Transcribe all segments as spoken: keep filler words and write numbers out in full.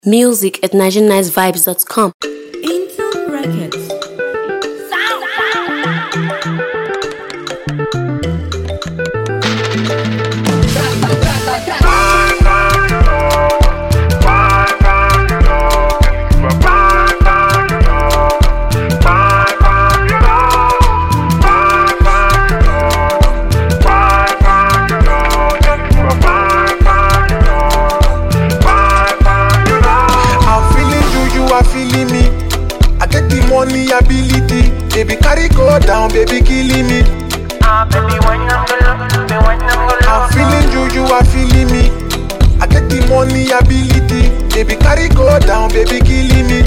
Music at nigerian nice vibes dot com. Into Records. Money ability, baby carry go down, baby killing me. Ah, baby, when I'm gonna, baby, when I'm gonna. I'm feeling you, you are feeling me. I get the money ability, baby carry go down, baby killing me.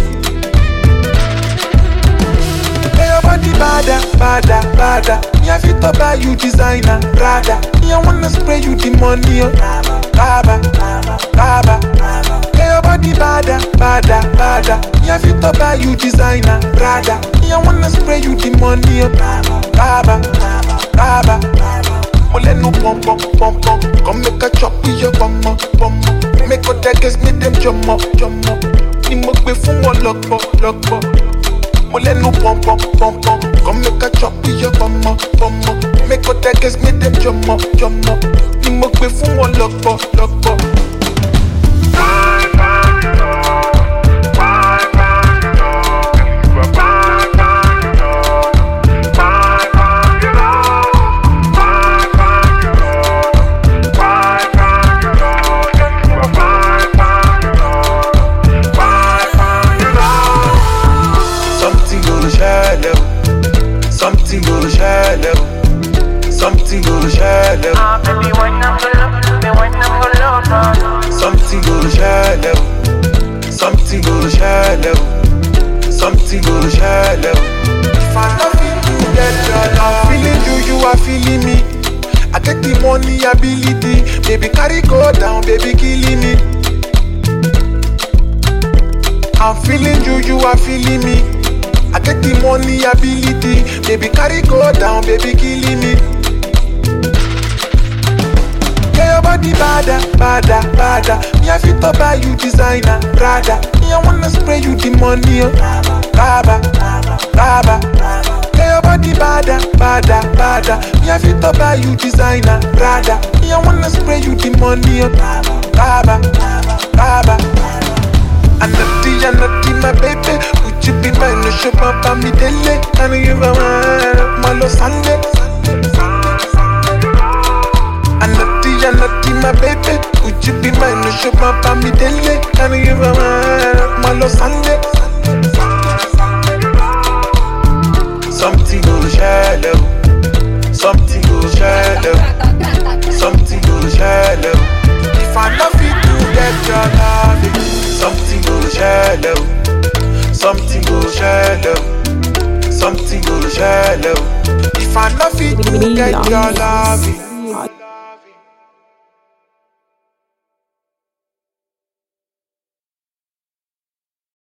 Hey, your body bada, bada, bada. Me have to buy you designer, Prada. Me I wanna spray you the money, oh. Baba, baba, baba. Hey, your body bada, bada, bada. Me have to buy you designer, Prada. Me I wanna spray you the money, oh. Baba, baba, baba. Mole no pom pom pom pom. Come make a chop with your bum bum. Make all the girls make them jump up, jump up. Ni mo gbe fún wọn lọ́pọ̀, lọ́pọ̀. Mole no pom pom pom pom. Come make a chop with your bum bum. Make all the girls make them jump up, jump up. Ni mo gbe fún wọn lọ́pọ̀, lọ́pọ̀. Something go shallow, something go shallow. Ah, baby, when I'm gonna, baby, when I'm gonna. Something go shallow, something go shallow, something go shallow. If I love you, you get your love. I'm feeling you, you are feeling me. I get the money ability, baby carry go down, baby killing me. I'm feeling you, you are feeling me. I get the money ability, baby carry go down, baby killing me. Yeah, your body bada, bada, bada. Me have to buy you designer, Prada. Me I wanna spray you the money, oh. Baba, baba, yeah, your body bada, bada, bada. Me have to buy you designer, Prada. Me I wanna spray you the money, oh. Baba, baba. I'm not the, I'm not the, my baby. Would you be mine? No show up on me daily. I know you want my Los Angeles. I'm not the, I'm not the, my baby. Would you be mine? No show up on me daily. I know you want my Los Angeles. Something go shallow, something go shallow, something go shallow. If I love you, you get your love. Something go shallow, something go shallow, something go shallow. If I love you, you get your love.